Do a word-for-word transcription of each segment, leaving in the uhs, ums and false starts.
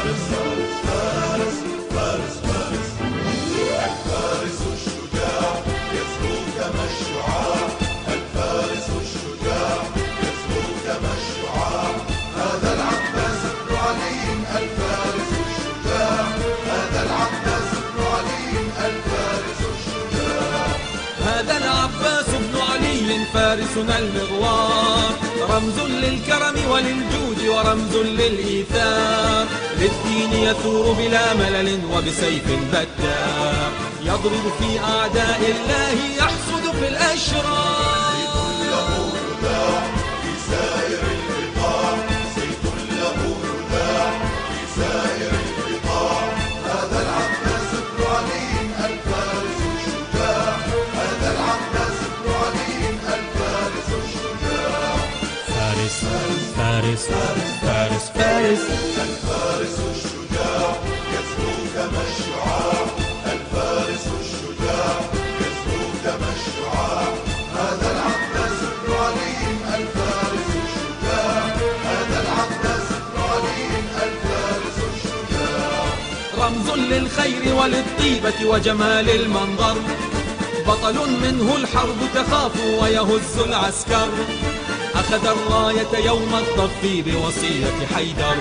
فارسنا المغوار، رمز للكرم وللجود ورمز للإيثار، للدين يثور بلا ملل وبسيف بتار، يضرب في أعداء الله يحصد في الأشرار. سيف له يذاع في سائر البقاع، سيف له يذاع في سائر البقاع، هذا العباس بن علي الفارس الشجاع، هذا العباس بن علي الفارس الشجاع. فارس فارس فارس فارس الفارس الشجاع يسمو كما الشعاع، الفارس الشجاع يسمو كما الشعاع، هذا العباس بن علي الفارس الشجاع، هذا العباس بن علي الفارس الشجاع. رمز للخير وللطيبة وجمال المنظر، بطل منه الحرب تخاف ويهز العسكر، أخذ الراية يوم الضف بوصية حيدر،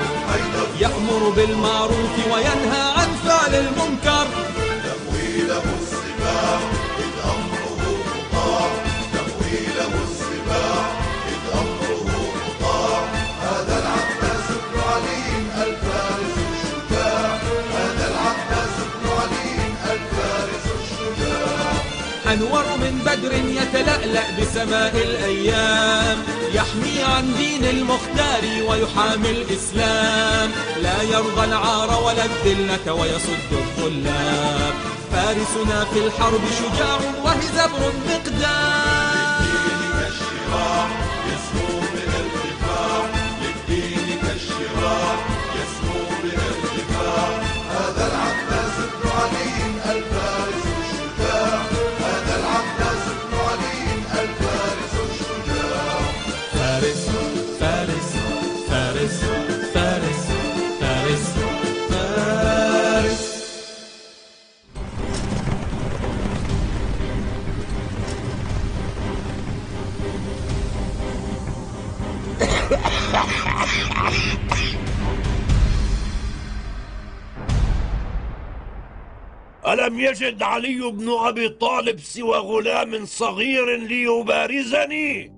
يأمر بالمعروف وينهى عن فعل المنكر. تهوي له السباع إذ أمره مطاع، تهوي له السباع إذ أمره مطاع، هذا العباس بن علي الفارس الشجاع، هذا العباس بن علي الفارس الشجاع. أنور من بدر يتلألأ بسماء الأيام، يحمي عن دين المختار ويحامي الإسلام، لا يرضى العار ولا الذلة ويصد الظلام، فارسنا في الحرب شجاع وهزبر مقدام. للدين كالشراع يسمو من الارتفاع، للدين كالشراع يسمو من الارتفاع، هذا العباس بن علي الفارس الشجاع، هذا العباس بن علي الفارس الشجاع. فارس فارس فارس فارس فارس فارس. ألم يجد علي بن أبي طالب سوى غلام صغير ليبارزني؟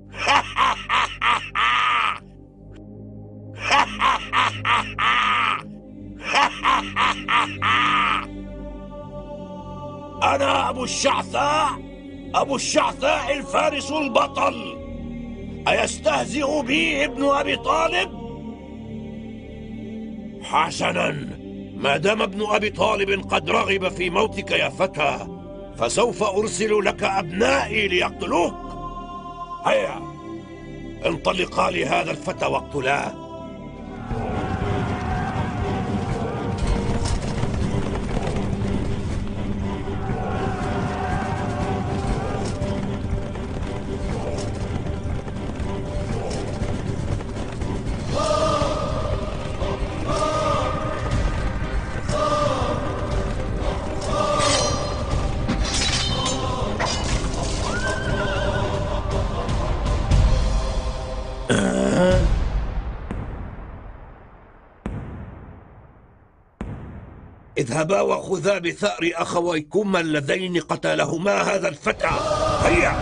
أنا أبو الشعثاء، أبو الشعثاء الفارس البطل، أيستهزئ بي ابن أبي طالب؟ حسناً، ما دام ابن أبي طالب قد رغب في موتك يا فتى، فسوف أرسل لك أبنائي ليقتلوك. هيا انطلقا لهذا الفتى واقتلاه. اذهبا وخذا بثأر أخويكما اللذين قتلهما هذا الفتى. هيا.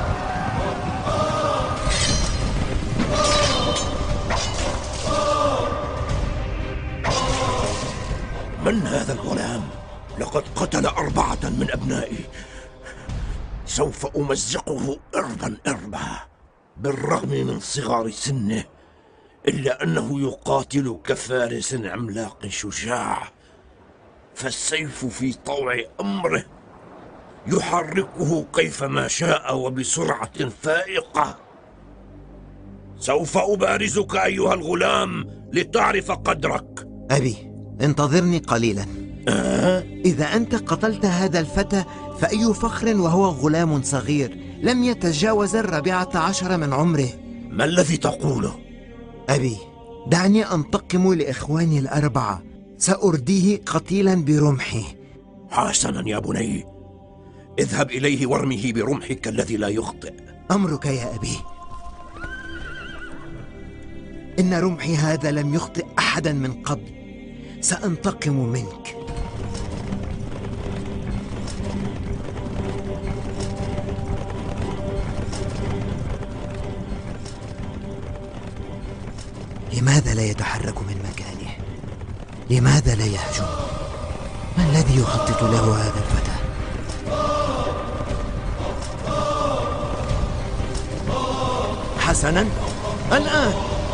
من هذا الغلام؟ لقد قتل أربعة من أبنائي، سوف أمزقه إربا إربا. بالرغم من صغار سنه إلا أنه يقاتل كفارس عملاق شجاع، فالسيف في طوع أمره يحركه كيفما شاء وبسرعة فائقة. سوف أبارزك أيها الغلام لتعرف قدرك. أبي انتظرني قليلا. أه؟ إذا أنت قتلت هذا الفتى فأي فخر وهو غلام صغير لم يتجاوز الرابعة عشر من عمره. ما الذي تقوله؟ أبي دعني أنتقم لإخواني الأربعة، سأرديه قتيلا برمحي. حسنا يا بني، اذهب إليه وارمه برمحك الذي لا يخطئ. أمرك يا أبي. إن رمحي هذا لم يخطئ أحدا من قبل. سأنتقم منك. لماذا لا يتحرك من مكانه؟ لماذا لا يهجم؟ ما الذي يخطط له هذا الفتى؟ حسنا، الآن.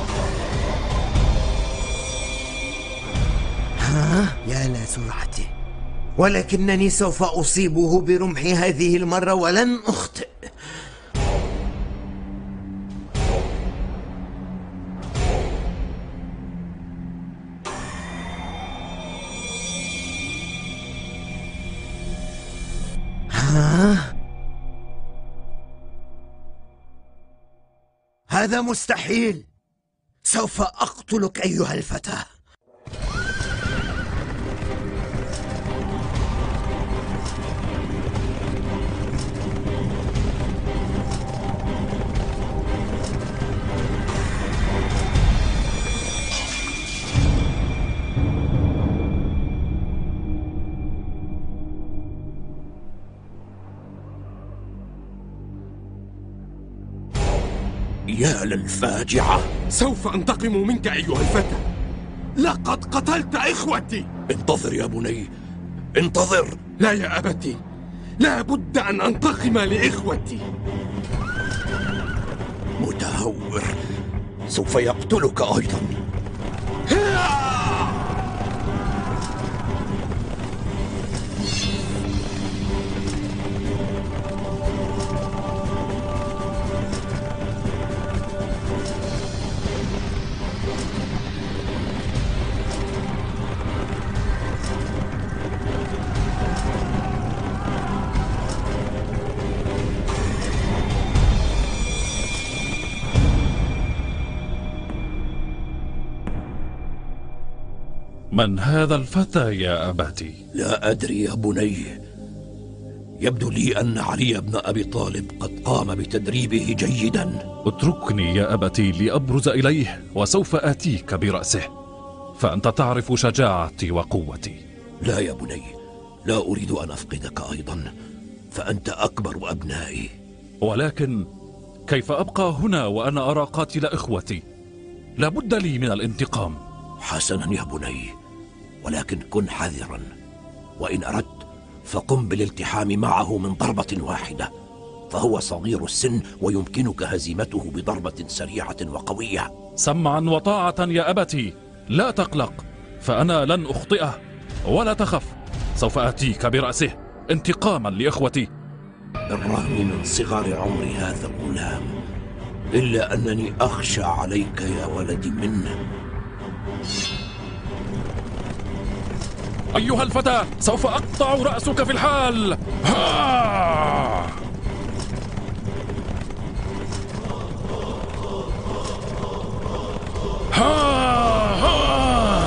ها؟ يا لسرعته، ولكنني سوف أصيبه برمحي هذه المرة ولن أخطئ. ها؟ هذا مستحيل. سوف أقتلك أيها الفتى. يا للفاجعة. سوف أنتقم منك أيها الفتى. لقد قتلت إخوتي. انتظر يا بني، انتظر. لا يا أبتي، لا بد أن أنتقم لإخوتي. متهور، سوف يقتلك أيضا. من هذا الفتى يا أبتي؟ لا أدري يا بني. يبدو لي أن علي بن أبي طالب قد قام بتدريبه جيدا. اتركني يا أبتي لأبرز إليه وسوف آتيك برأسه، فأنت تعرف شجاعتي وقوتي. لا يا بني، لا أريد أن أفقدك أيضا، فأنت أكبر أبنائي. ولكن كيف أبقى هنا وأنا أرى قاتل إخوتي؟ لابد لي من الانتقام. حسنا يا بني، ولكن كن حذرا، وإن أردت فقم بالالتحام معه من ضربة واحدة، فهو صغير السن ويمكنك هزيمته بضربة سريعة وقوية. سمعا وطاعة يا أبتي، لا تقلق، فأنا لن أخطئه، ولا تخف، سوف آتيك برأسه انتقاما لإخوتي. بالرغم من صغر عمر هذا الغلام، إلا أنني أخشى عليك يا ولدي منه. أيها الفتى، سوف أقطع رأسك في الحال. ها! ها! ها!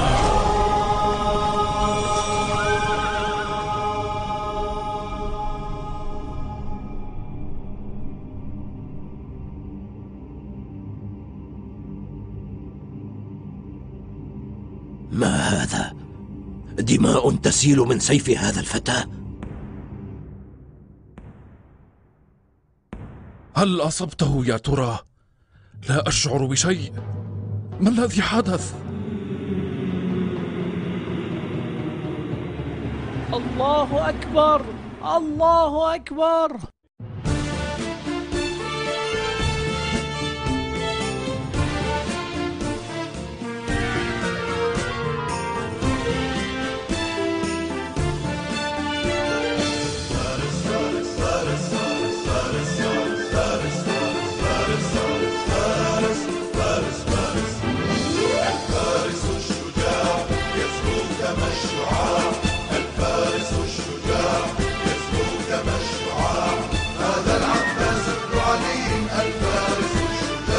ما هذا؟ دماء تسيل من سيف هذا الفتى. هل أصبته يا ترى؟ لا أشعر بشيء. ما الذي حدث؟ الله أكبر، الله أكبر.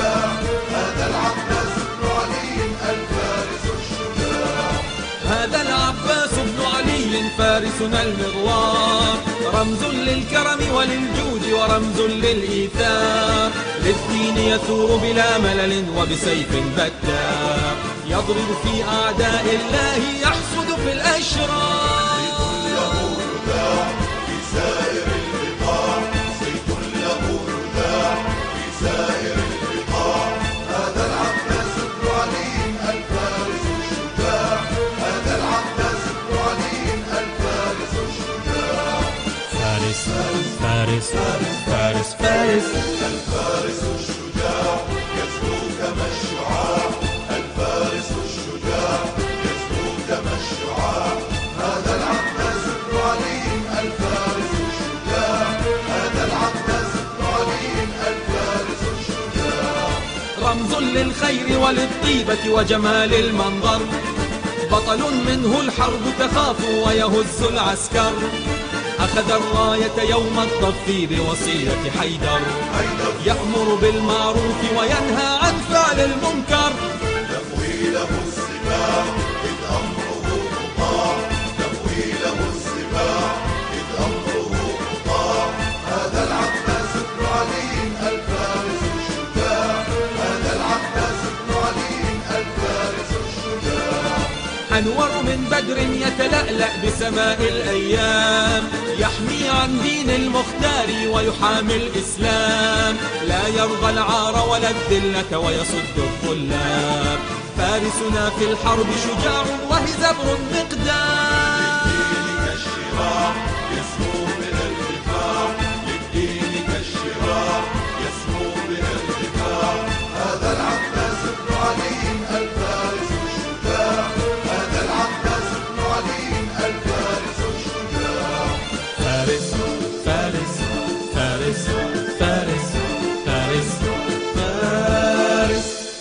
هذا قرشي فارسنا المغوار، رمز للكرم وللجود ورمز للإيثار، للدين يثور بلا ملل وبسيف بتار، يضرب في أعداء الله يحصد في الأشرار. زيت له رداع في سائر البقاع، زيت له رداع في سائر البقاع، هذا العباس بن علي الفارس الشجاع، هذا العباس بن علي الفارس الشجاع. فارس فارس فارس فارس الفارس الشجاع يزهو كما الشعاع، الفارس الشجاع يزهو كما الشعاع، هذا العباس بن علي الفارس الشجاع، هذا العباس بن علي الفارس الشجاع. رمز للخير وللطيبة وجمال المنظر، بطل منه الحرب تخاف ويهز العسكر، أخذ الراية يوم الضف بوصية حيدر، يأمر بالمعروف وينهى عن فعل المنكر. نفوي له السباع إذ أمره مطاع، نفوي له السباع إذ أمره مطاع، هذا العباس بن علي الفارس الشجاع، هذا العباس بن علي الفارس الشجاع. أنور من بدر يتلألأ بسماء الأيام، يحمي عن دين المختار ويحامي الإسلام، لا يرضى العار ولا الذلة ويصد الظلام، فارسنا في الحرب شجاع وهزبر مقدام. للدين كالشراع يسمو بها الدفاع، للدين كالشراع يسمو بها الدفاع، هذا العباس بن علي الفارس الشجاع، هذا العباس بن علي الفارس الشجاع. فارس فارس فارس فارس فارس فارس.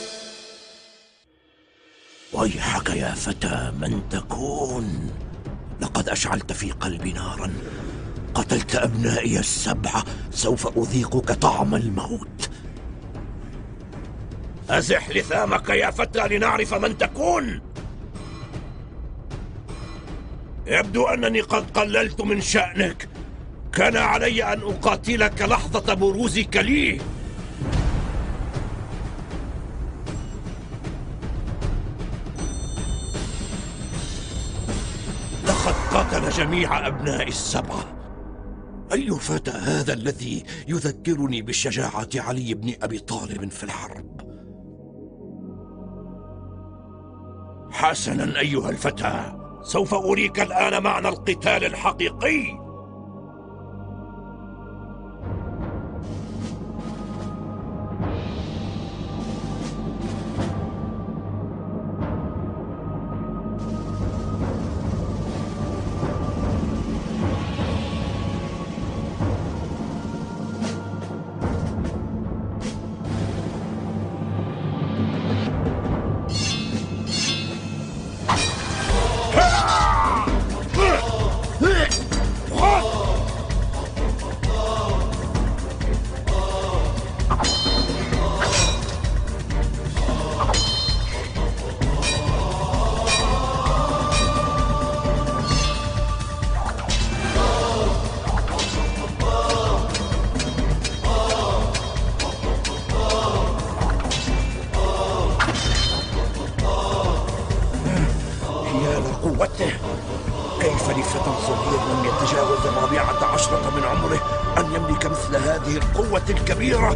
ويحك يا فتى من تكون، لقد أشعلت في قلبي نارا، قتلت أبنائي السبعة، سوف أذيقك طعم الموت. أزح لثامك يا فتى لنعرف من تكون. يبدو أنني قد قللت من شأنك، كان علي أن أقاتلك لحظة بروزك لي. لقد قتل جميع أبناء السبعة. أي فتى هذا الذي يذكرني بشجاعة علي بن أبي طالب في الحرب؟ حسنا أيها الفتى، سوف أريك الآن معنى القتال الحقيقي. كيف لفتى صغير لم يتجاوز الرابعة عشرة من عمره أن يملك مثل هذه القوة الكبيرة؟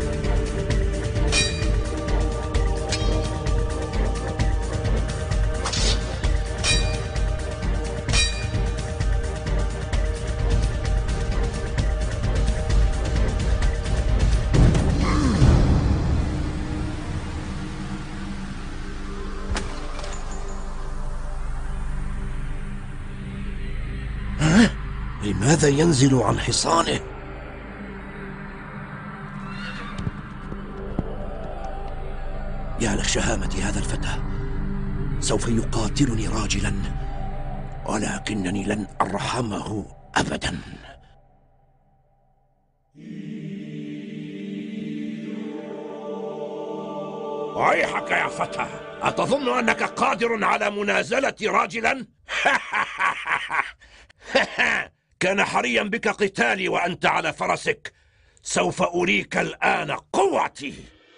لماذا ينزل عن حصانه؟ يا لشهامة هذا الفتى، سوف يقاتلني راجلا، ولكنني لن أرحمه أبدا. ويحك يا فتى، أتظن أنك قادر على منازلة راجلا؟ كان حريا بك قتالي وأنت على فرسك. سوف أريك الآن قوتي.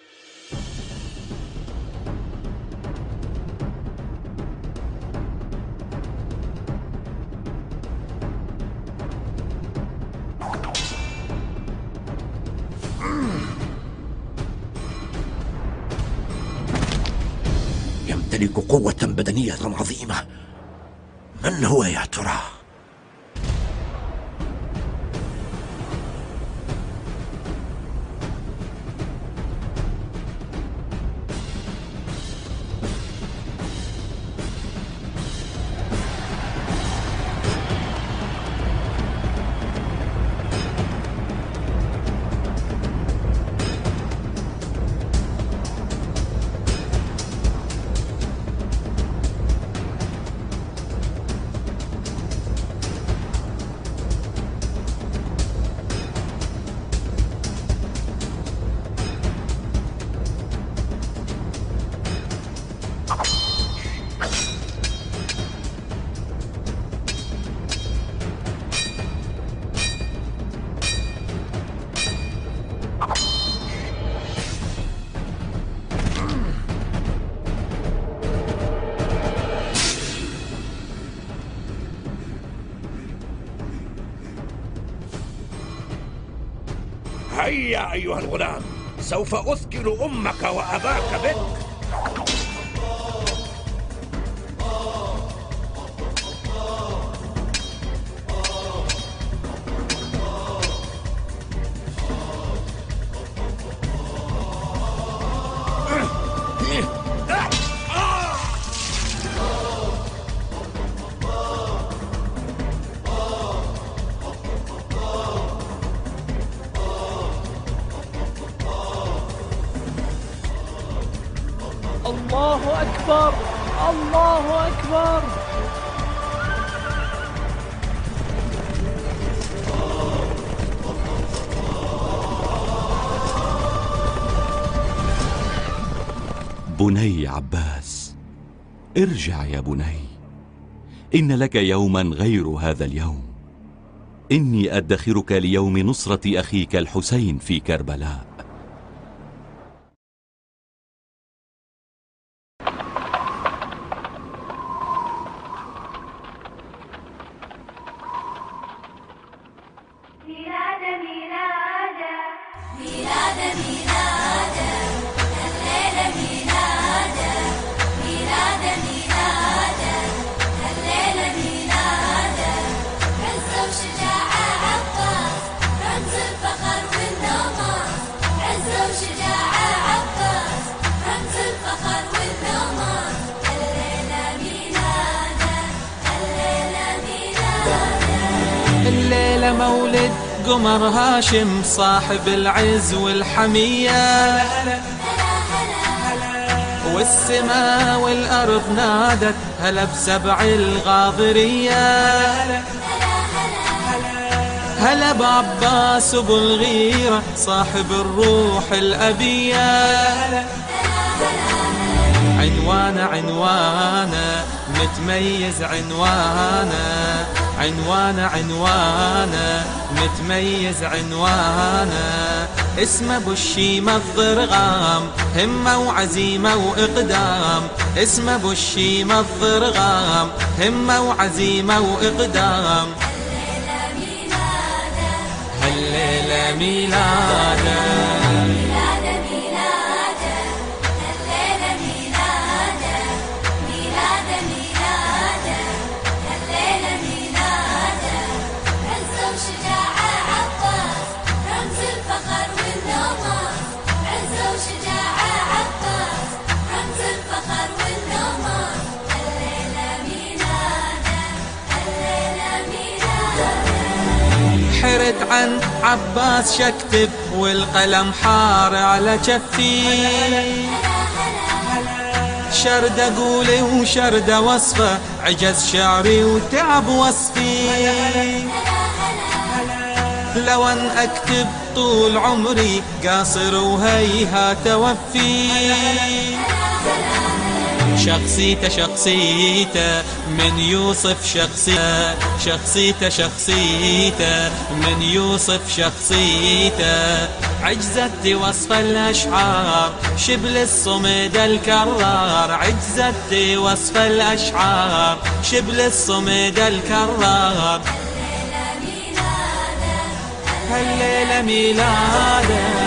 يمتلك قوة بدنية عظيمة. من هو يا ترى؟ هيا أيها الغلام، سوف أثكل أمك وأباك بك. الله أكبر، الله أكبر. بني عباس، ارجع يا بني، إن لك يوما غير هذا اليوم. إني أدخرك ليوم نصرة أخيك الحسين في كربلاء. الليلة مولد قمر هاشم صاحب العز والحمية، والسماء والأرض نادت هلا بسبع الغاضرية. هلا بعباس أبو الغيرة صاحب الروح الأبية. عنوانه عنوانه متميز، عنوانه عنوانه عنوانه متميز، عنوانه اسمه ابو الشيمة الضرغام، همة وعزيمة وإقدام. اسمه ابو الشيمة الضرغام، همة وعزيمة وإقدام. هالليلة ميلاده، حرت عن عباس شكتب والقلم حار على جفي. شرد اقولي وشرد وصفه، عجز شعري وتعب وصفي. لو ان اكتب طول عمري قاصر وهيها توفي. شخصيته شخصيته من يوصف شخصيته شخصيته شخصيته من يوصف شخصيته عجزت وصف الأشعار شبل الصمد الكرار عجزت وصف الأشعار شبل الصمد الكرار هالليلة ميلاده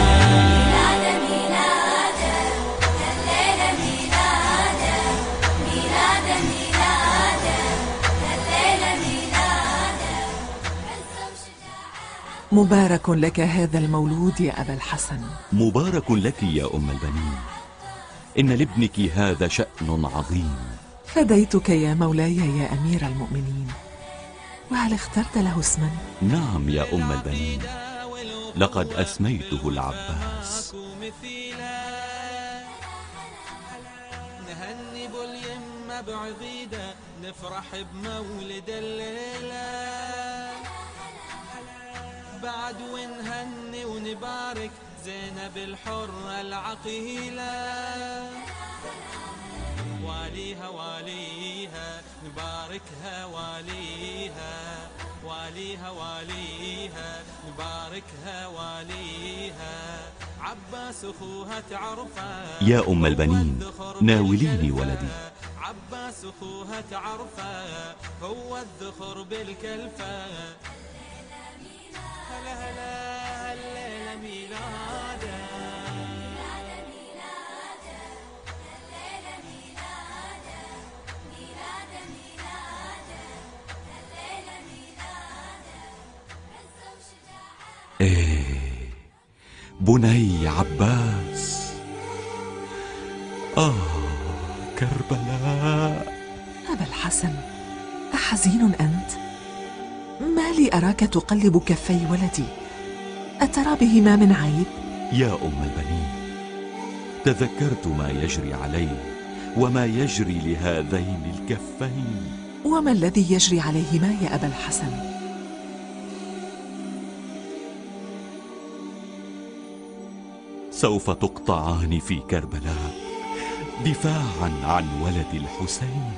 مبارك لك هذا المولود يا أبا الحسن. مبارك لك يا أم البنين، إن لابنك هذا شأن عظيم. فديتك يا مولاي يا أمير المؤمنين. وهل اخترت له اسما؟ نعم يا أم البنين، لقد أسميته العباس. نهني باليمة بعقيدة نفرح بمولد الليلة بعد ونهني ونبارك زينب الحرة العقيلة واليها واليها نباركها واليها واليها واليها نباركها واليها عباس اخوها تعرفه يا أم البنين ناوليني ولدي. عباس اخوها تعرفه هو الذخر بالكلفة هلا هلا الليلة ميلاده إيه بني عباس. آه كربلاء. أبا الحسن أحزين أنت؟ ما لي أراك تقلب كفي ولدي، أترى بهما من عيب؟ يا أم البنين تذكرت ما يجري عليه وما يجري لهذين الكفين. وما الذي يجري عليهما يا أبا الحسن؟ سوف تقطعان في كربلاء دفاعا عن ولد الحسين.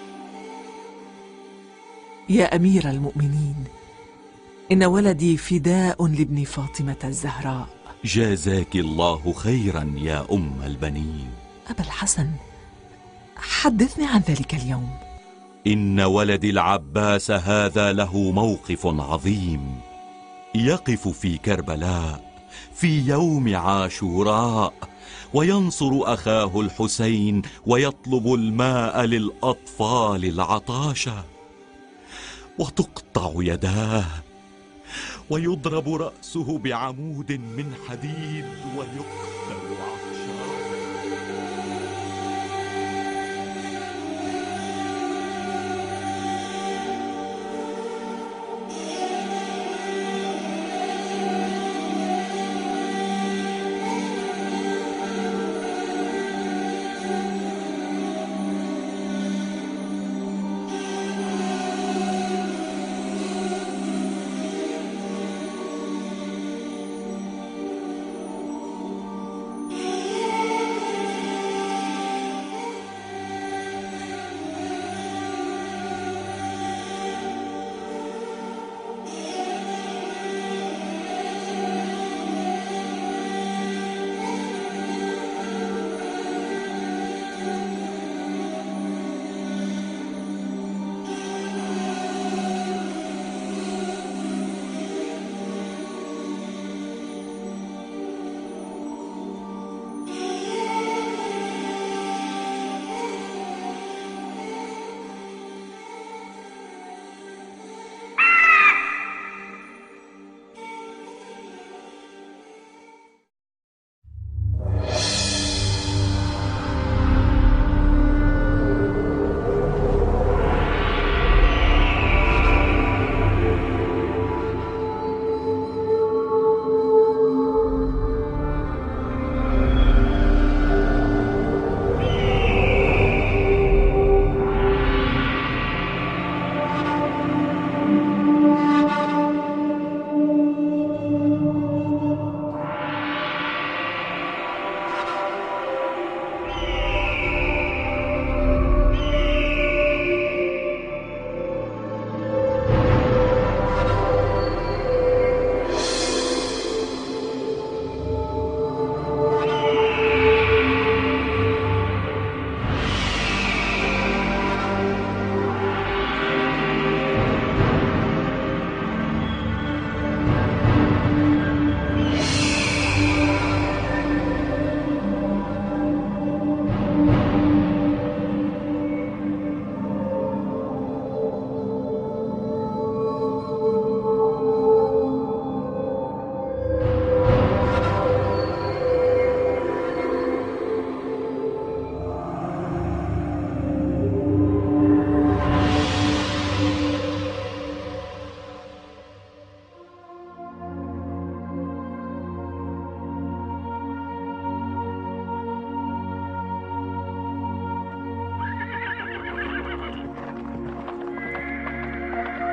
يا أمير المؤمنين، إن ولدي فداء لابن فاطمة الزهراء. جازاك الله خيرا يا أم البنين. أبا الحسن حدثني عن ذلك اليوم. إن ولد العباس هذا له موقف عظيم، يقف في كربلاء في يوم عاشوراء وينصر أخاه الحسين ويطلب الماء للأطفال العطاشة، وتقطع يداه ويضرب رأسه بعمود من حديد ويقتل عطشان.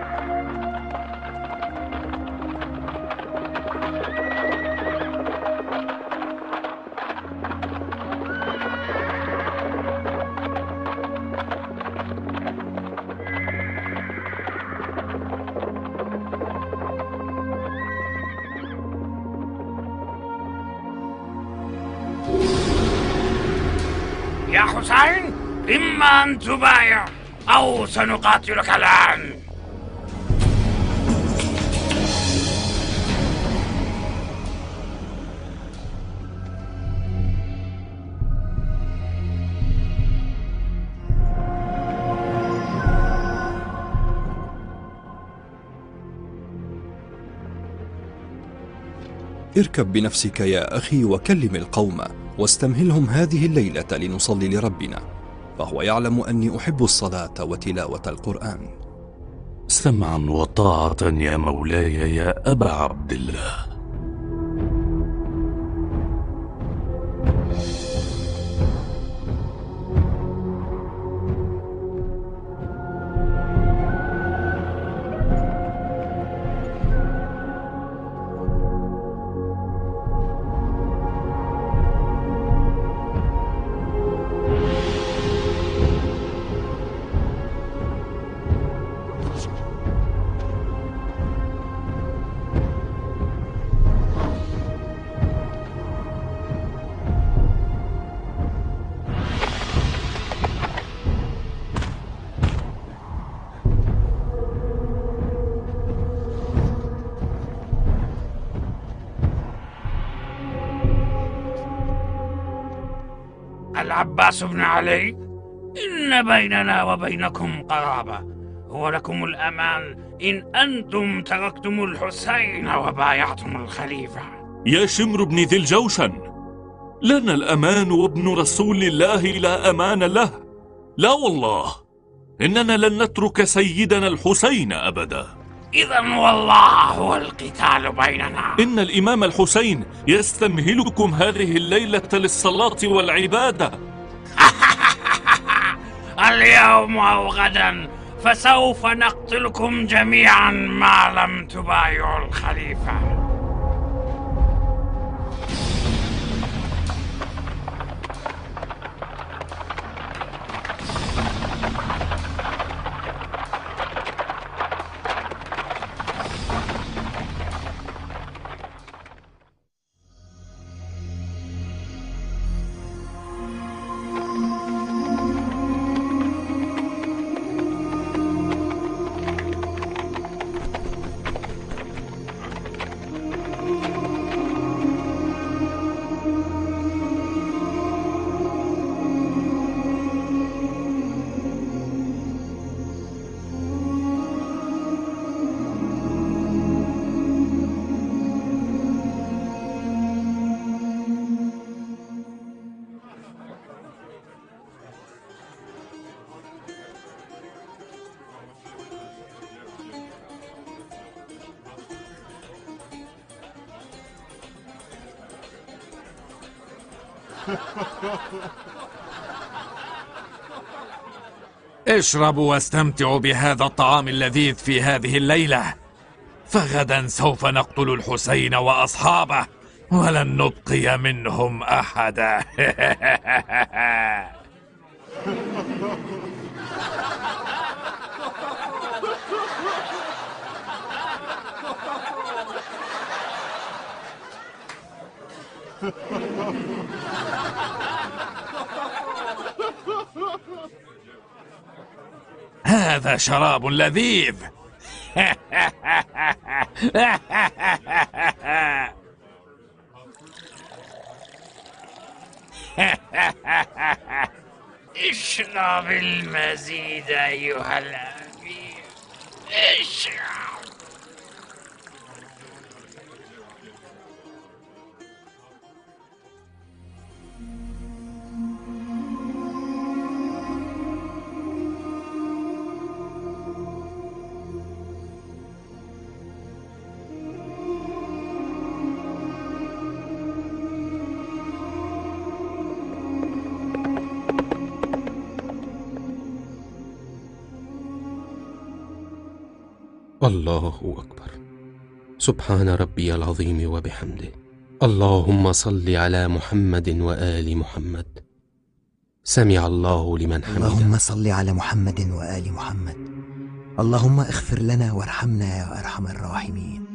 يا حسين، إما أن تبايع أو سنقاتلك الآن. اركب بنفسك يا أخي وكلم القوم واستمهلهم هذه الليلة لنصلي لربنا، فهو يعلم أني أحب الصلاة وتلاوة القرآن. سمعا وطاعة يا مولاي يا أبا عبد الله. العباس بن علي، إن بيننا وبينكم قرابة، ولكم الأمان إن أنتم تركتم الحسين وبايعتم الخليفة. يا شمر بن ذي الجوشن، لنا الأمان وابن رسول الله لا أمان له. لا والله، إننا لن نترك سيدنا الحسين أبدا. إذا والله هو القتال بيننا. إن الإمام الحسين يستمهلكم هذه الليلة للصلاة والعبادة. اليوم أو غدا فسوف نقتلكم جميعا ما لم تبايعوا الخليفة. اشربوا واستمتعوا بهذا الطعام اللذيذ في هذه الليلة، فغدا سوف نقتل الحسين وأصحابه ولن نبقي منهم أحدا. هذا شراب لذيذ. اشرب المزيد أيها الأمير، اشرب. الله أكبر. سبحان ربي العظيم وبحمده. اللهم صل على محمد وآل محمد. سمع الله لمن حمده. اللهم صل على محمد وآل محمد. اللهم اغفر لنا وارحمنا يا أرحم الراحمين.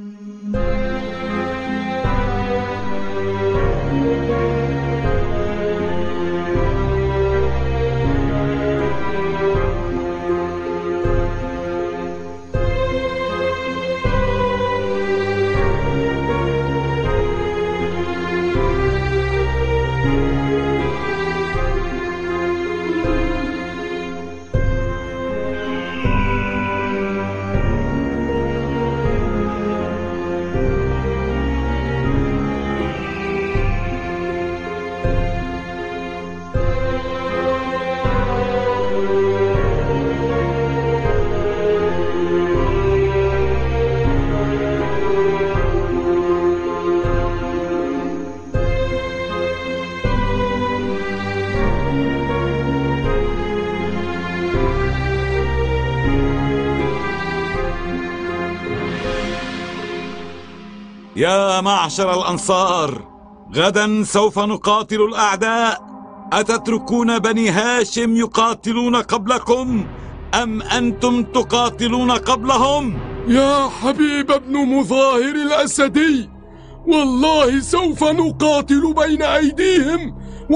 يا معشر الأنصار، غدا سوف نقاتل الأعداء. أتتركون بني هاشم يقاتلون قبلكم أم أنتم تقاتلون قبلهم؟ يا حبيب ابن مظاهر الأسدي، والله سوف نقاتل بين أيديهم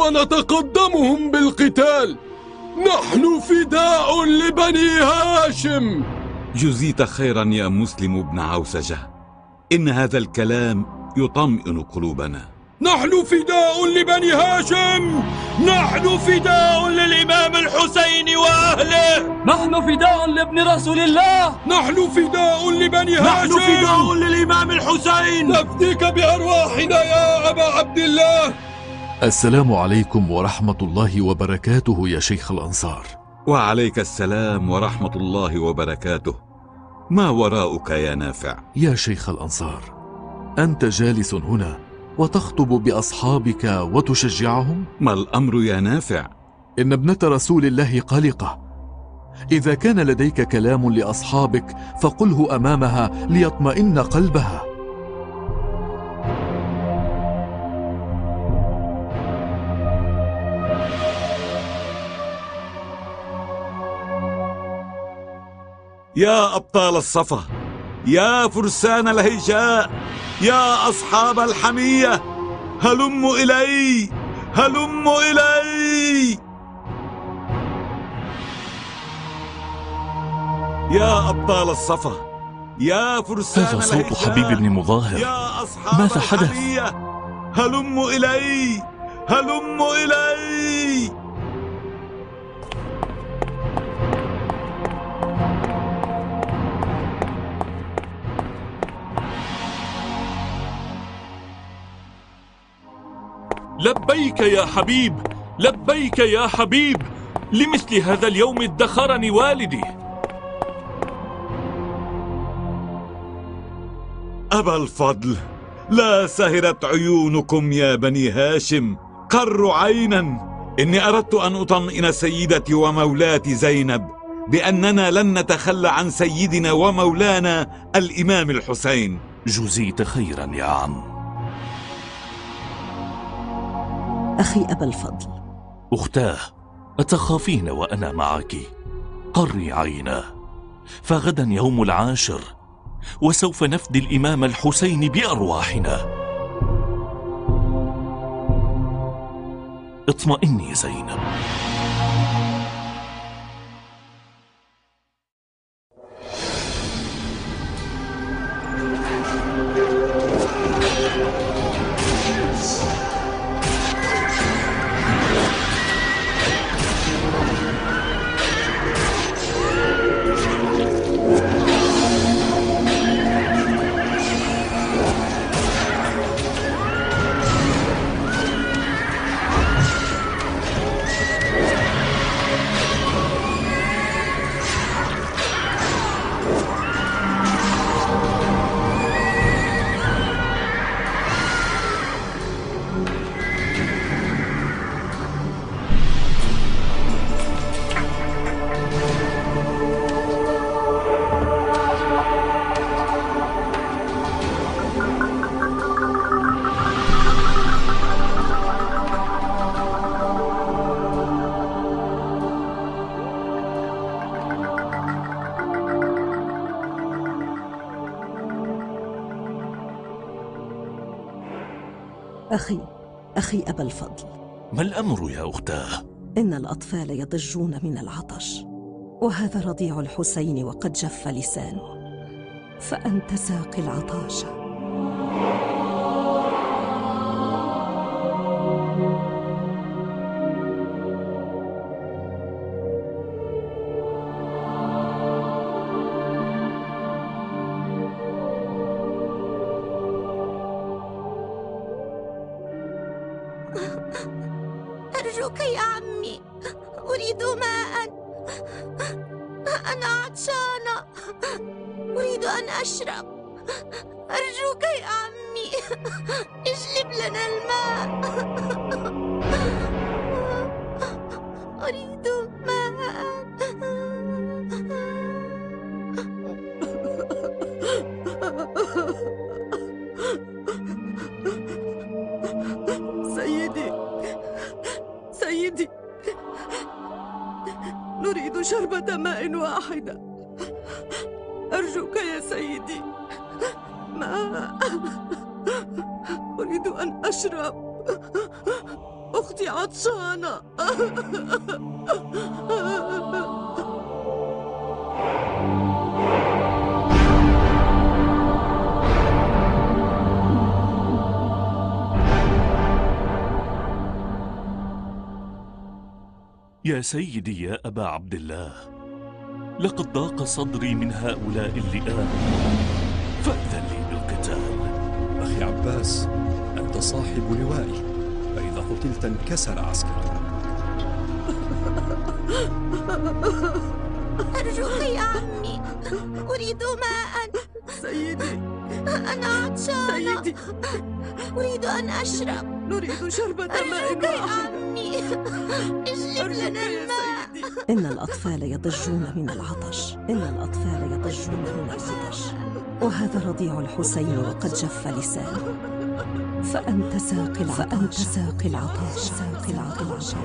ونتقدمهم بالقتال. نحن فداء لبني هاشم. جزيت خيرا يا مسلم بن عوسجة، إن هذا الكلام يطمئن قلوبنا. نحن فداء لبني هاشم. نحن فداء للإمام الحسين وأهله. نحن فداء لابن رسول الله. نحن فداء لبني هاشم. نحن فداء للإمام الحسين. نفديك بأرواحنا يا أبا عبد الله. السلام عليكم ورحمة الله وبركاته يا شيخ الأنصار. وعليك السلام ورحمة الله وبركاته. ما وراءك يا نافع؟ يا شيخ الأنصار، أنت جالس هنا وتخطب بأصحابك وتشجعهم؟ ما الأمر يا نافع؟ إن ابنة رسول الله قلقة. إذا كان لديك كلام لأصحابك فقله أمامها ليطمئن قلبها. يا أبطال الصفا، يا فرسان الهيجاء، يا أصحاب الحمية، هلموا إلي، هلموا إلي. يا أبطال الصفا، يا فرسان هذا صوت حبيب بن مظاهر. يا أصحاب ماذا حدث؟ الحمية، هلموا إلي، هلموا إلي. لبيك يا حبيب، لبيك يا حبيب. لمثل هذا اليوم ادخرني والدي. أبا الفضل، لا سهرت عيونكم يا بني هاشم، قروا عينا. إني أردت أن أطمئن سيدتي ومولاتي زينب بأننا لن نتخلى عن سيدنا ومولانا الإمام الحسين. جزيت خيرا يا عم. أخي أبا الفضل. أختاه، أتخافين وأنا معك؟ قري عينا، فغدا يوم العاشر وسوف نفدي الإمام الحسين بأرواحنا. اطمئني زينب. أخي أخي أبا الفضل، ما الأمر يا أختاه؟ إن الأطفال يضجون من العطش، وهذا رضيع الحسين وقد جف لسانه، فأنت ساقي العطاش. أرجوك يا عمي، أريد ماء، أنا عطشانة، أريد أن أشرب. أرجوك يا عمي، اجلب لنا الماء. أريد ماء. سيدي سيدي، نريد شربة ماء واحدة، أرجوك يا سيدي، ماء، أريد أن أشرب، أختي عطشانة. يا سيدي يا أبا عبد الله، لقد ضاق صدري من هؤلاء اللئام، فأذن لي بالقتال. أخي عباس، أنت صاحب لوائي، فإذا قتلت انكسر عسكرك. أرجوك يا عمي، أريد ماء. سيدي، أنا عطشانة، سيدي، أريد أن أشرب. نريد شربة ماء واحدة. يا عمي، اجلب لنا الماء. إن الأطفال يضجون من العطش، إن الأطفال يضجون من العطش، وهذا رضيع الحسين وقد جف لسانه، فأنت ساقي العطاش، فأنت ساقي العطاش، ساقي العطاش.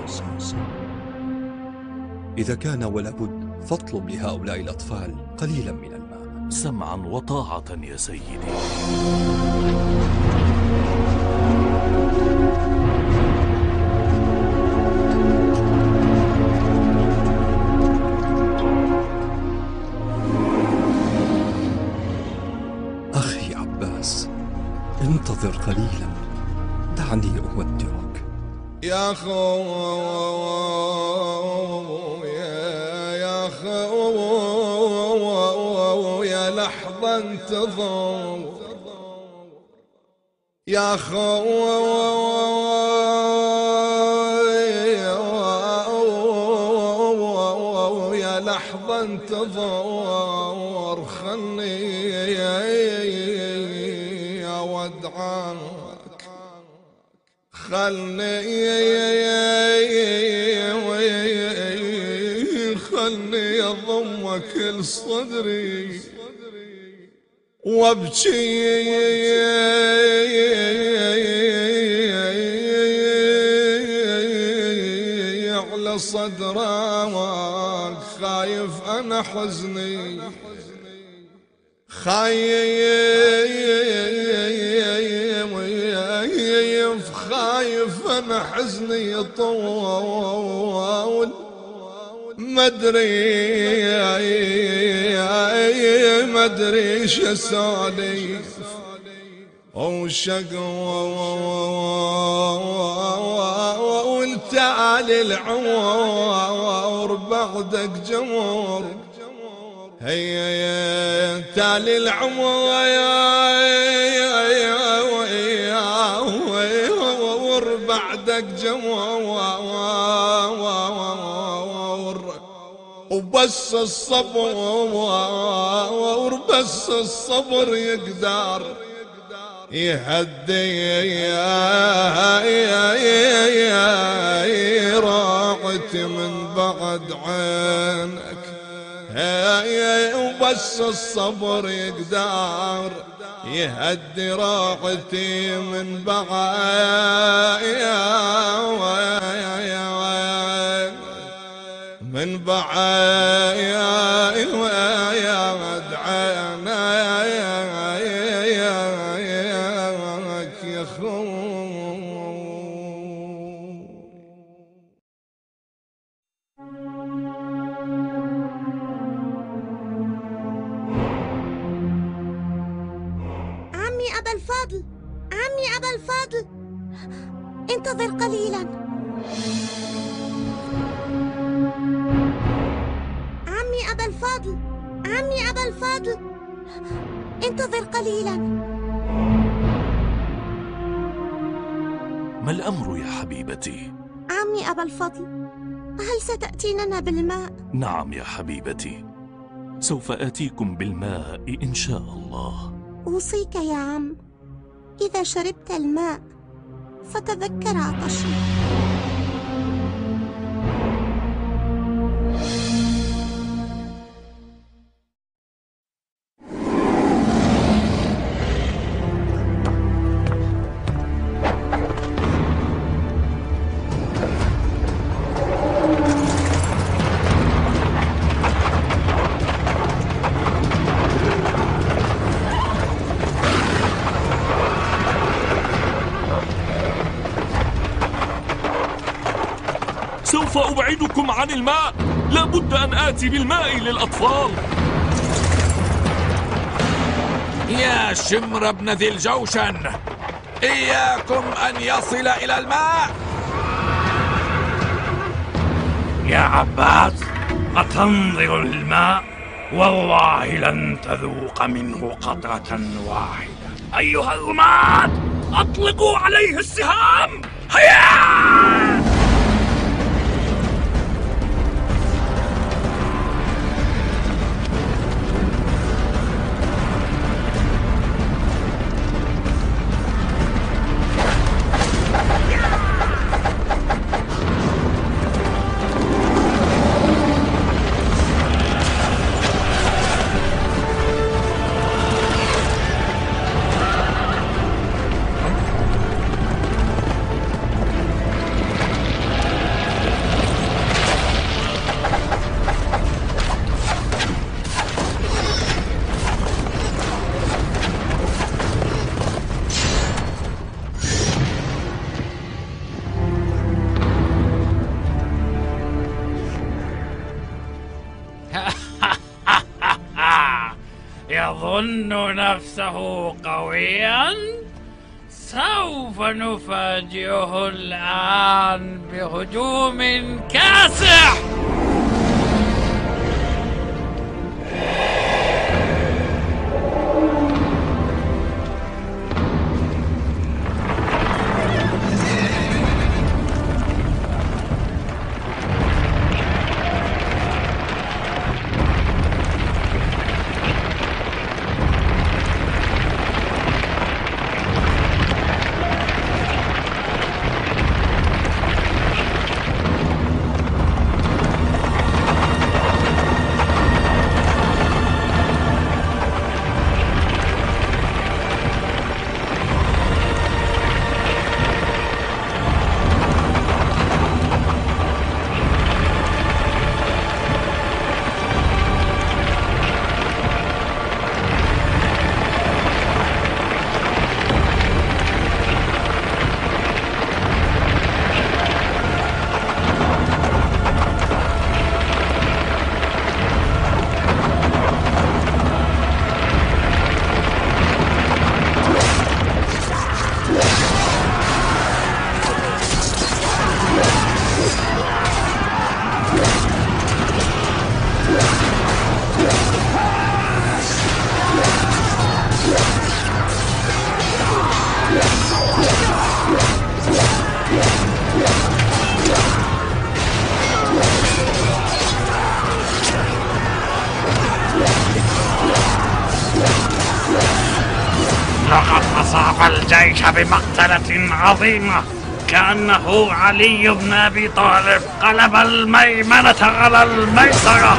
إذا كان ولا بد فاطلب لهؤلاء الأطفال قليلا من الماء. سمعا وطاعة يا سيدي. أخي عباس، انتظر قليلا، دعني أودعك. يا خويا يا خويا لحظة انتظر، يا خويا لحظة انتظر، خلني أودعك، خلني خلني أضمك لصدري وابكي على صدرك، خايف أنا حزني، خايف خايف أنا حزني يطول، مدري مدري شساليف وشقوى والتعالي العمر بعدك جمر، هي تالي العمر بعدك جمر، وبس الصبر وبس الصبر يقدر يهدي راعتي من بعد عينك، وبس الصبر يقدر يهدي راحتي من بعد من بعد عينك يا خويا. أبا الفضل، عمي أبا الفضل، انتظر قليلا. عمي أبا الفضل، عمي أبا الفضل، انتظر قليلا. ما الأمر يا حبيبتي؟ عمي أبا الفضل، هل ستأتيننا بالماء؟ نعم يا حبيبتي، سوف آتيكم بالماء إن شاء الله. أوصيك يا عم، إذا شربت الماء فتذكر عطشي. سوف أبعدكم عن الماء، لا بد أن آتي بالماء للأطفال. يا شمر بن ذي الجوشن، إياكم أن يصل إلى الماء. يا عباس، أتنظر الماء؟ والله لن تذوق منه قطرة واحدة. أيها الرماة، أطلقوا عليه السهام. هيا! يظن نفسه قويا؟ سوف نفاجئه الآن بهجوم كاسح. لقد أصاب الجيش بمقتلة عظيمة، كأنه علي بن أبي طالب قلب الميمنة على الميسرة.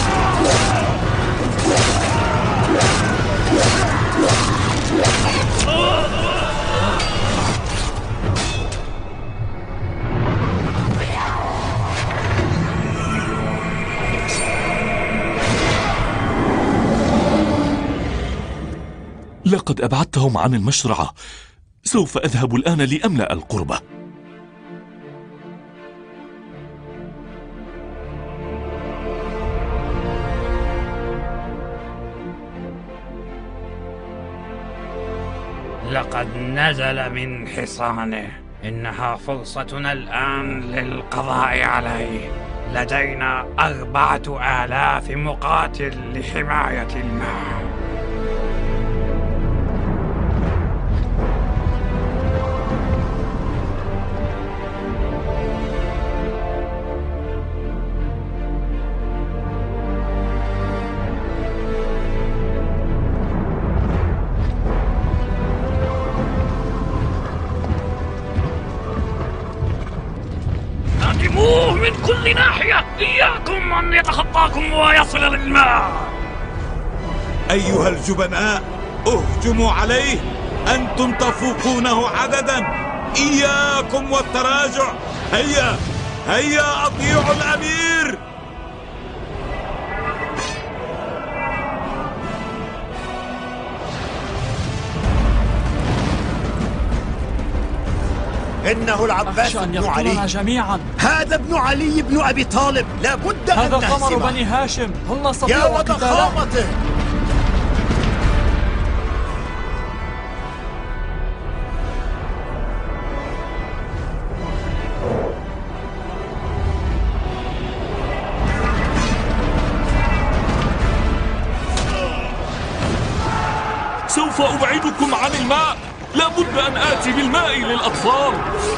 لقد أبعدتهم عن المشرعة، سوف أذهب الآن لأملأ القربة. لقد نزل من حصانه. إنها فرصتنا الآن للقضاء عليه. لدينا أربعة آلاف مقاتل لحماية الماء. هاجموه من كل ناحية. إياكم أن يتخطاكم ويصل للماء. أيها الجبناء، اهجموا عليه. أنتم تفوقونه عددا. إياكم والتراجع. هيا هيا أطيعوا الأمير. إنه العباس بن علي جميعا. هذا ابن علي بن أبي طالب. لا بد أن هذا نهزمه. قمر بني هاشم. هل نستطيع يا وضخامته. سوف أبعدكم عن الماء. لا بد أن آتي بالماء للأطفال.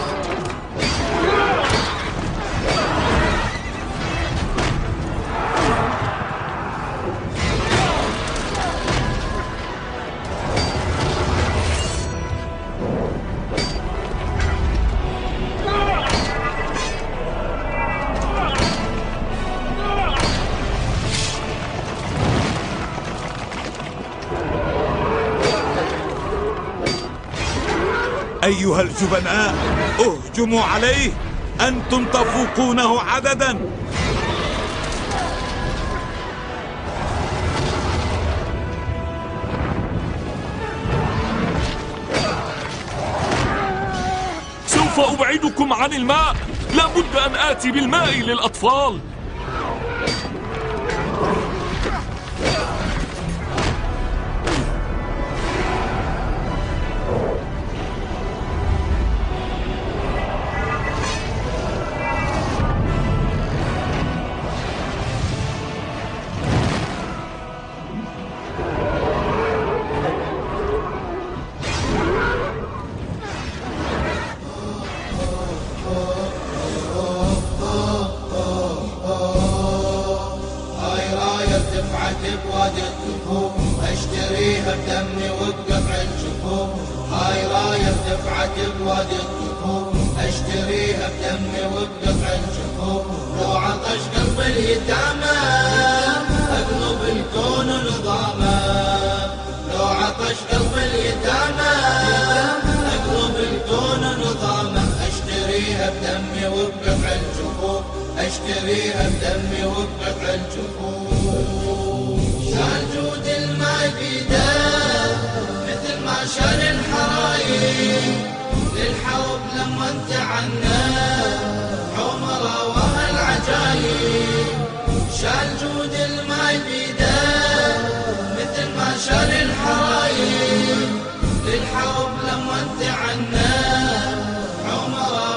أيها الجبناء، اهجموا عليه. أنتم تفوقونه عددا. سوف أبعدكم عن الماء. لا بد أن آتي بالماء للأطفال. اشتريها بدمي وبقطع الجفوف. هاي راية دفعت بوادي الطفوف. اشتريها بدمي وبقطع الجفوف. لو عطش قلب اليتامى اقلب الكون نظامه. لو عطش قلب اليتامى اقلب الكون نظامه. اشتريها بدمي وبقطع الجفوف. اشتريها بدمي وبقطع الجفوف. شال جود الماء بيده مثل ما شال الحرايق. للحرب لما انت عنا عمره وهالعجايب. شال جود الماء بيده مثل ما شال الحرايق. للحرب لما انت عنا عمره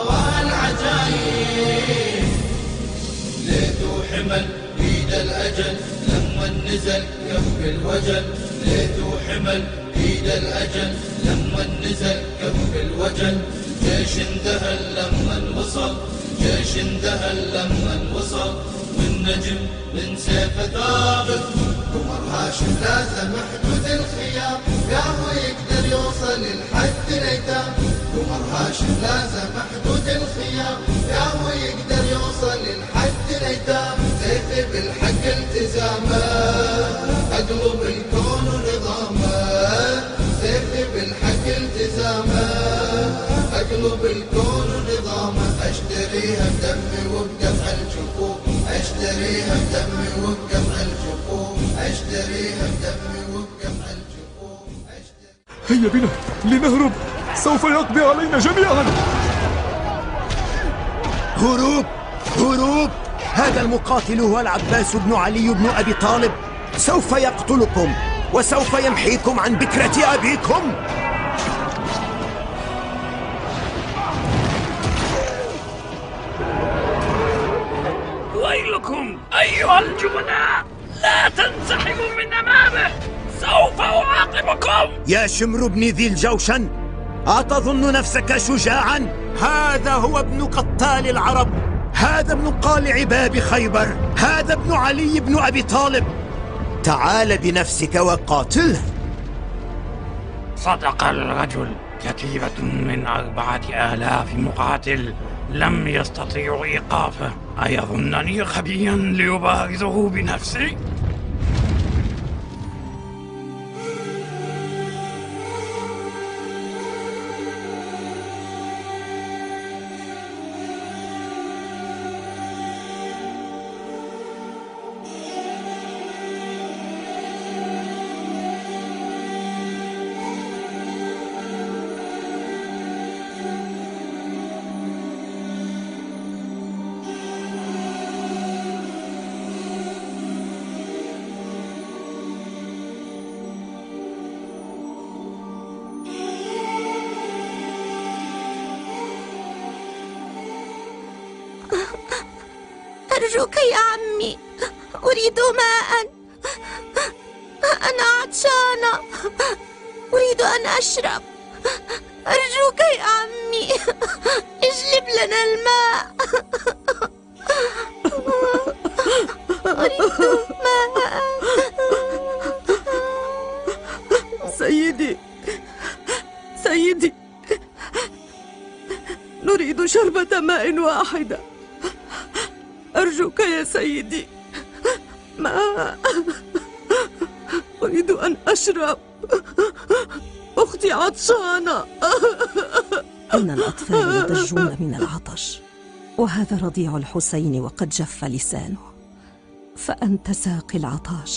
وهالعجايب. ليته حمل بيد الأجل لما نزل كف الوجل. ليته حمل بيد الأجل لما نزل كف الوجل. جيش اندهل لما وصل. جيش اندهل لما وصل. والنجم من سيفه ثابت. قمر هاشم لازم حدود الخيام. قاموا يقدر يوصل للحد الايتام. قمر هاشم لازم حدود الخيام. قاموا يقدر يوصل للحد الايتام. سيفي بالحق التزامه اقلب الكون نظامه. سيفي بالحق التزامه اقلب الكون نظامه. اشتريها بدمي وبقطع الجفوف. اشتريها بدمي وبقطع الجفوف. اشتريها بدمي وبقطع الجفوف. هيا بنا لنهرب. سوف يقضي علينا جميعا. هروب هروب. هذا المقاتل هو العباس بن علي بن أبي طالب. سوف يقتلكم وسوف يمحيكم عن بكرة أبيكم. أيها الجبناء، لا تنسحبوا من أمامه، سوف أعاقبكم. يا شمر بن ذي الجوشن، أتظن نفسك شجاعا؟ هذا هو ابن قتال العرب، هذا ابن قالع باب خيبر، هذا ابن علي بن أبي طالب. تعال بنفسك وقاتله. صدق الرجل، كتيبة من أربعة آلاف مقاتل لم يستطيعوا إيقافه. أيظنني غبيا ليبارزه بنفسي؟ أرجوك يا عمي، أريد ماء، أنا عطشانة، أريد أن أشرب. أرجوك يا عمي، اجلب لنا الماء. أريد ماء. سيدي سيدي، نريد شربة ماء واحدة. أرجوك يا سيدي، ماء، أريد أن أشرب، أختي عطشانة. إن الأطفال يضجون من العطش، وهذا رضيع الحسين وقد جف لسانه، فأنت ساقي العطاش.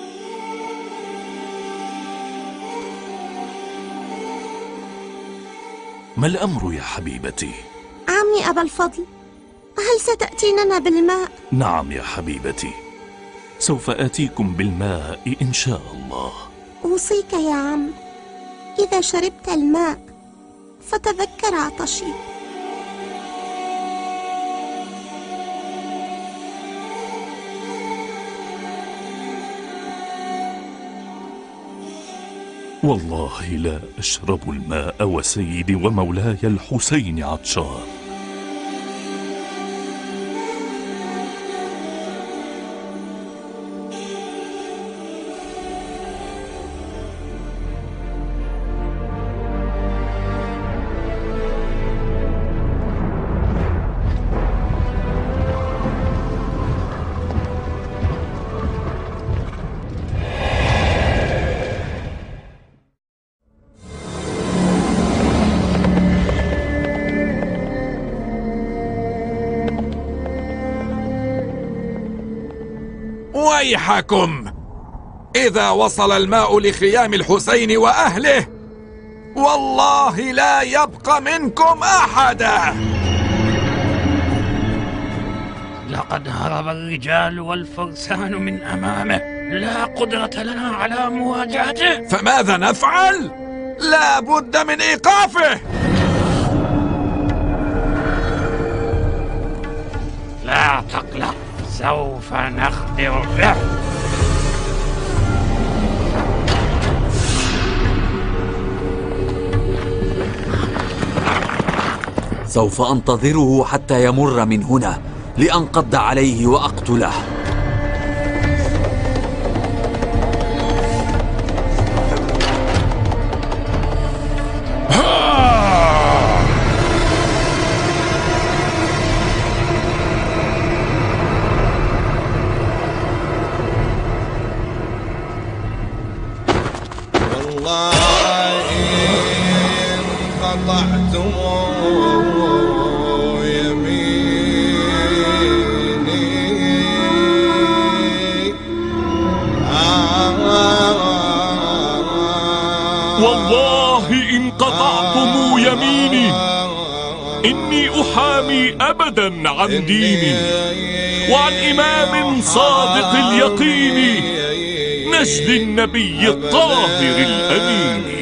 ما الأمر يا حبيبتي؟ عمي أبا الفضل، هل ستأتيننا بالماء؟ نعم يا حبيبتي، سوف آتيكم بالماء إن شاء الله. أوصيك يا عم، إذا شربت الماء فتذكر عطشي. والله لا أشرب الماء وسيدي ومولاي الحسين عطشان. ويحكم، إذا وصل الماء لخيام الحسين وأهله والله لا يبقى منكم أحدا. لقد هرب الرجال والفرسان من أمامه، لا قدرة لنا على مواجهته. فماذا نفعل؟ لا بد من إيقافه. لا تقلق، سوف نخبر به. سوف أنتظره حتى يمر من هنا لأنقض عليه وأقتله. والله إن قطعتم والله إن قطعتم يميني إني أحامي أبدا عن ديني وعن إمام صادق اليقين، نجد النبي الطاهر الأمين.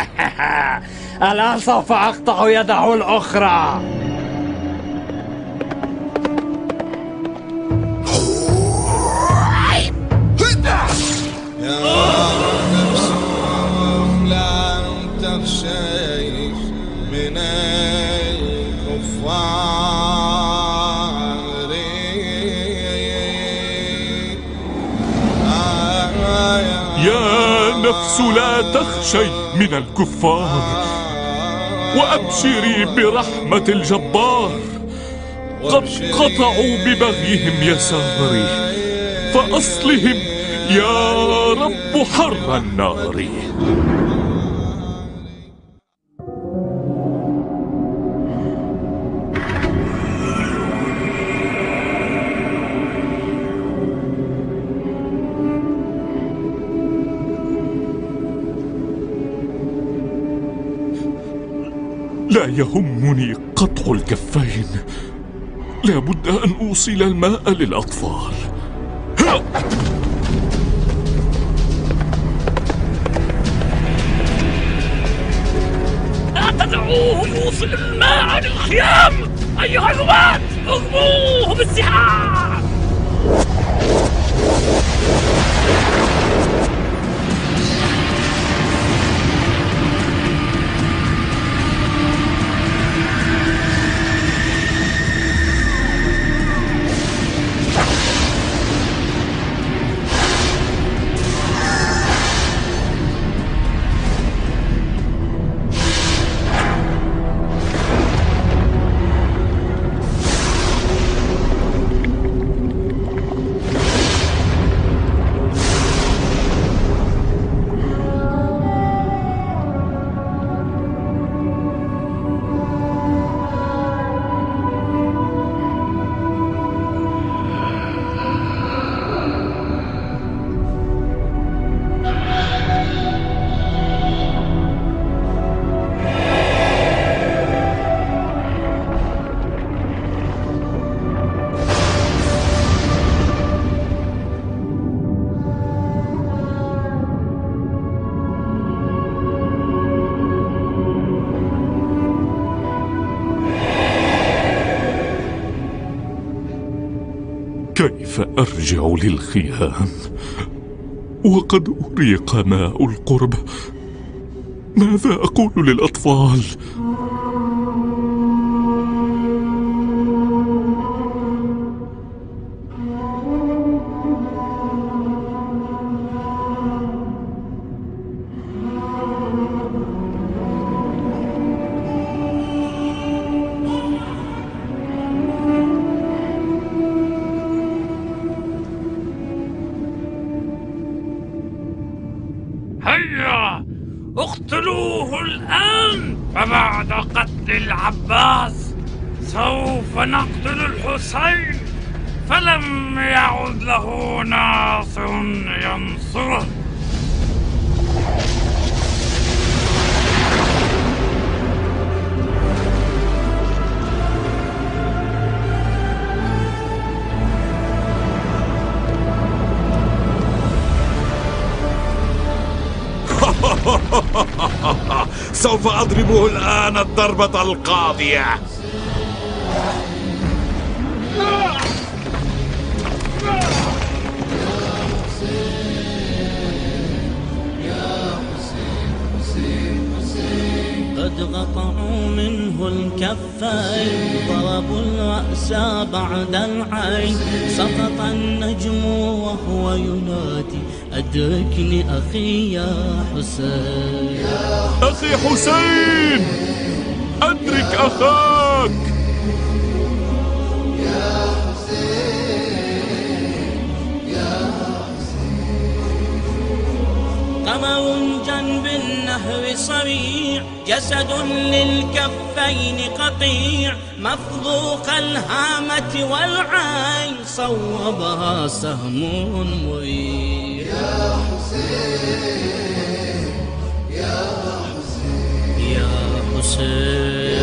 الآن سوف أقطع يده الأخرى. يا نفس لا تخشي من الكفار، يا نفس لا تخشي من الكفار وأبشري برحمة الجبار. قد قطعوا ببغيهم يساري فأصلهم يا رب حر النار. لا يهمني قطع الكفين، لا بد أن أوصل الماء للأطفال. لا تدعوه يوصل الماء للخيام أيها الرماة، اضربوه بالسحاب. كيف أرجع للخيام وقد أريق ماء القرب؟ ماذا أقول للأطفال؟ هيا اقتلوه الآن، فبعد قتل العباس سوف نقتل الحسين، فلم يعد له ناصر ينصره. سوف أضربه الآن الضربة القاضية. قد قطعوا منه الكفين، ضربوا الرأس بعد العين، سقط النجم وهو ينادي أدركني أخي يا حسين. أخي حسين، أدرك أخاك. يا حسين يا قمر جنب النهر صريع، جسد للكفين قطيع، مفضوق الهامة والعين، صوبها سهم مريع. يا حسين يا حسين يا حسين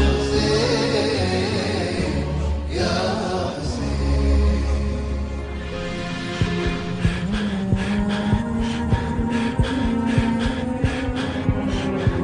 يا حسين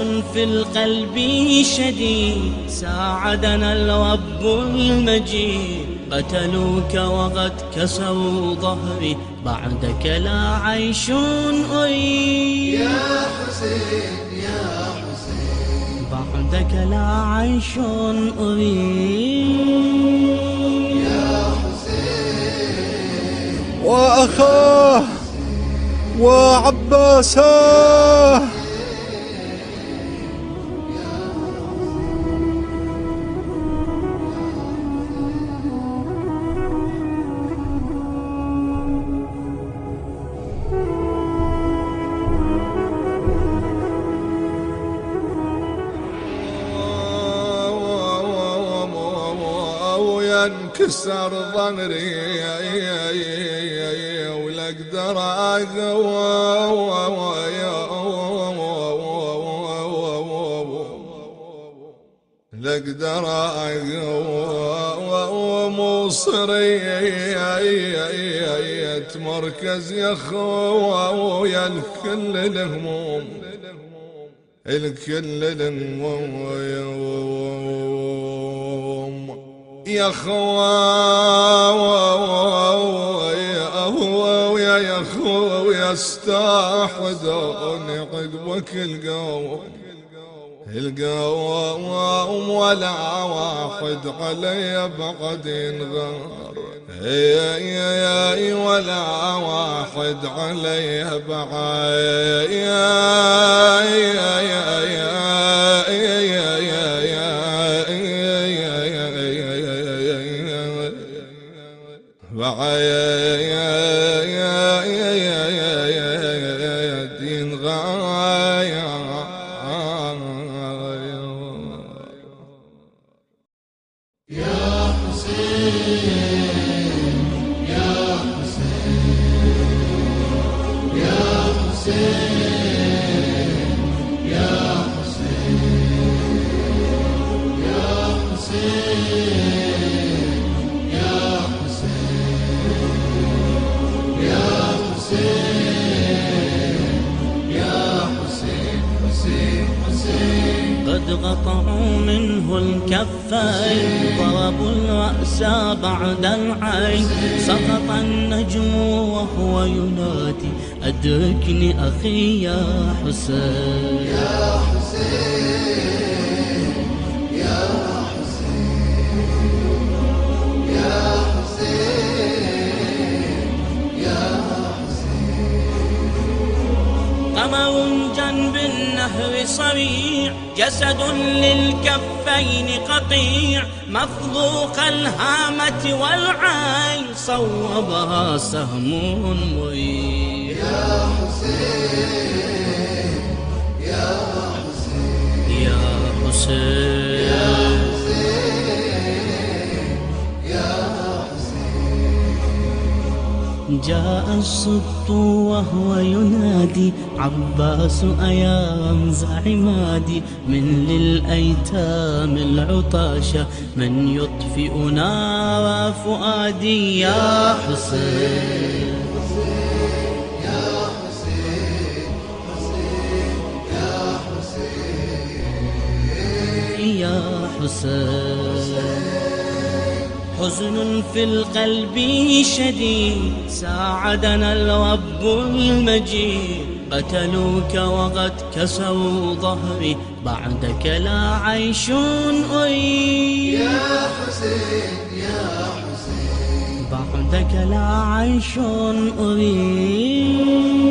حزن في القلب شديد، ساعدنا الرب المجيد. قتلوك وقد كسروا ظهري، بعدك لا عيش أريد. يا حسين يا حسين بعدك لا عيش أريد. يا حسين وأخاه وعباساه. وينكسر ظهري ولا اقدر اقوى، لا اقدر اقوى مصري مركز يا خويا الكل الهموم، الكل الهموم يا خويا يا خويا استحضرني عقبك القوم، القوم ولا واحد علي بعد ينغار، ولا واحد علي بعد بعدين غاية. يا حسين يا حسين يا حسين يا حسين يا حسين يا قد قطعوا منه الكفين، ضربوا الرأس بعد العين، سقط النجم وهو ينادي أدركني أخي يا حسين. يا حسين يا حسين يا حسين يا قمر جنب النهر صريع، جسد للكفين قطيع، مفضوق الهامة والعين، صوبها سهم مريع. يا حسين يا حسين يا حسين يا حسين يا حسين جاء الصبط وهو ينادي عباس أيا رمز عمادي، من للأيتام العطاشة من يطفئ نار فؤادي. يا حسين يا حسين يا حسين يا حسين حزن في القلب شديد، ساعدنا الرب المجيد. قتلوك وقد كسروا ظهري، بعدك لا عيش أريد. يا حسين يا حسين بعدك لا عيش أريد.